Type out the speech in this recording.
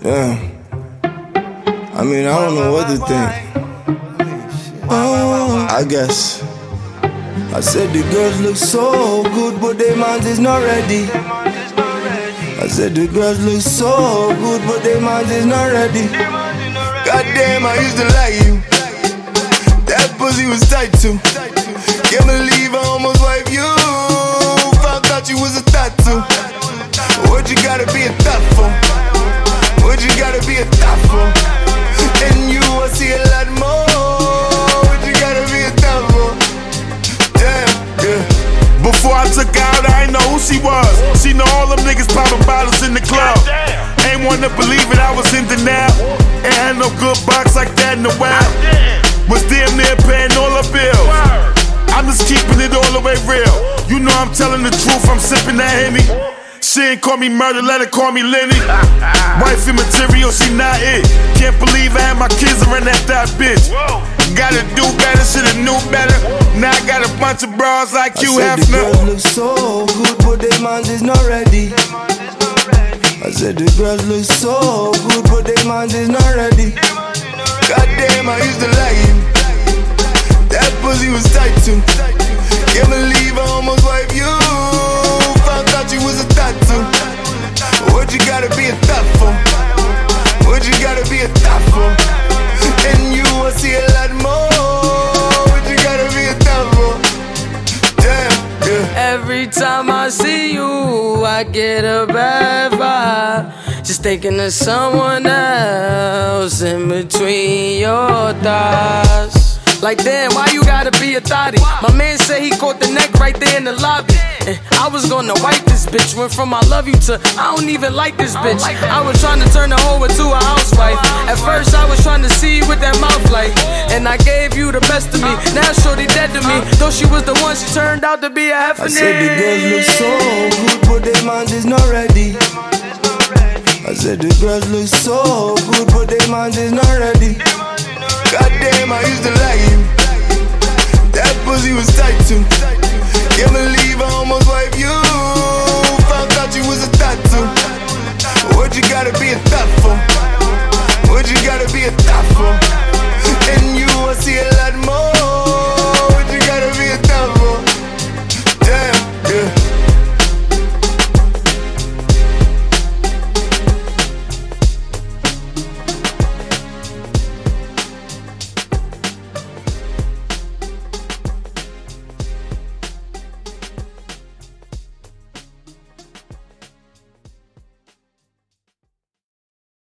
Yeah. I mean, I don't know what to think. I guess. I said the girls look so good, but their minds is not ready. I said the girls look so good, but their minds is not ready. Goddamn, I used to like you. That pussy was tight too. Can't believe I almost wiped you. Found out you was a tattoo. What you gotta be a thot for? What you gotta be a thot for? And you, I see a lot more. What you gotta be a thot for? Damn, yeah. Before I took her out, I ain't know who she was. She know all them niggas popping bottles in the club. Ain't wanna believe it, I was in denial. Ain't had no good box like that in the wild. Was damn near paying all her bills. I'm just keeping it all the way real. You know I'm telling the truth, I'm sipping that Henny. She ain't call me murder, let her call me Lenny. Wifey material, she not it. Can't believe I had my kids around that bitch. Gotta do better, shoulda knew better. Now I got a bunch of bras like you have none. I said the girls look so good, but their minds is not ready. I said the girls look so good, but their minds is not ready. Goddamn, I used to like you. That pussy was tight too. Can't believe I almost wiped you. Found out you was a tattoo. What you gotta be a thot for? What you gotta be a thot for? And you, I see a lot more. What you gotta be a thot for? Damn, yeah. Every time I see you, I get a bad vibe. Just thinking of someone else in between your thighs. Like damn, why you gotta be a thotty? My man said he caught the neck right there in the lobby. And I was gonna wipe this bitch. Went from I love you to I don't even like this bitch. I was trying to turn the hoe into a housewife. At first I was trying to see what that mouth like. And I gave you the best of me. Now shorty dead to me. Though she was the one, she turned out to be a heffernan. I said the girls look so good, but their minds is not ready. I said the girls look so good, but their minds is not ready. Goddamn, I used to like you. That pussy was tight too. Can't believe I almost wiped you. Found out you was a tattoo. What you gotta be a thot for? What you gotta be a thot